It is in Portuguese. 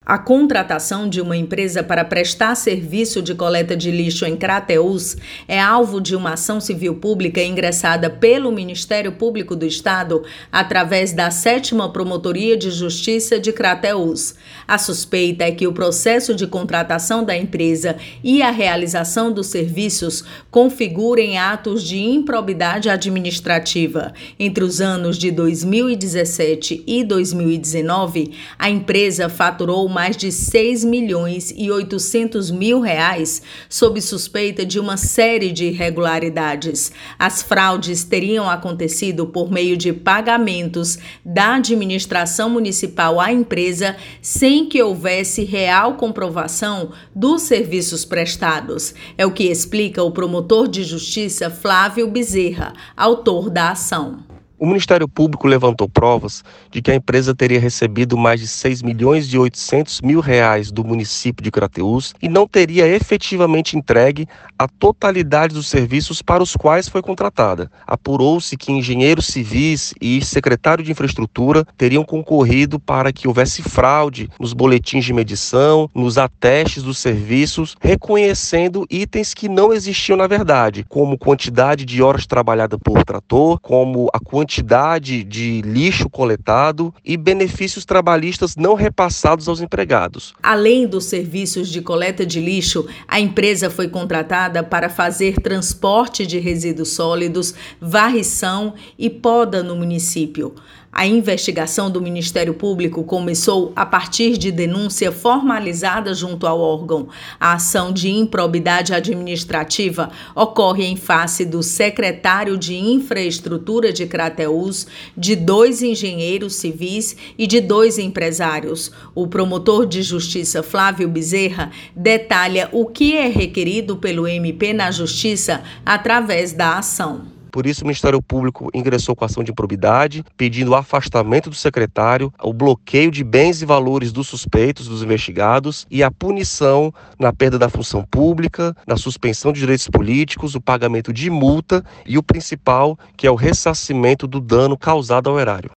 A contratação de uma empresa para prestar serviço de coleta de lixo em Crateús é alvo de uma ação civil pública ingressada pelo Ministério Público do Estado através da 7ª Promotoria de Justiça de Crateús. A suspeita é que o processo de contratação da empresa e a realização dos serviços configurem atos de improbidade administrativa. Entre os anos de 2017 e 2019, a empresa faturou mais de 6.800.000 reais sob suspeita de uma série de irregularidades. As fraudes teriam acontecido por meio de pagamentos da administração municipal à empresa sem que houvesse real comprovação dos serviços prestados. É o que explica o promotor de justiça Flávio Bezerra, autor da ação. O Ministério Público levantou provas de que a empresa teria recebido mais de 6.800.000 reais do município de Crateús e não teria efetivamente entregue a totalidade dos serviços para os quais foi contratada. Apurou-se que engenheiros civis e secretário de infraestrutura teriam concorrido para que houvesse fraude nos boletins de medição, nos atestes dos serviços, reconhecendo itens que não existiam na verdade, como quantidade de horas trabalhadas por trator, como a quantidade de lixo coletado e benefícios trabalhistas não repassados aos empregados. Além dos serviços de coleta de lixo, a empresa foi contratada para fazer transporte de resíduos sólidos, varrição e poda no município. A investigação do Ministério Público começou a partir de denúncia formalizada junto ao órgão. A ação de improbidade administrativa ocorre em face do secretário de Infraestrutura de Crateús, de 2 engenheiros civis e de 2 empresários. O promotor de justiça Flávio Bezerra detalha o que é requerido pelo MP na Justiça através da ação. Por isso, o Ministério Público ingressou com ação de improbidade, pedindo o afastamento do secretário, o bloqueio de bens e valores dos suspeitos, dos investigados, e a punição na perda da função pública, na suspensão de direitos políticos, o pagamento de multa e o principal, que é o ressarcimento do dano causado ao erário.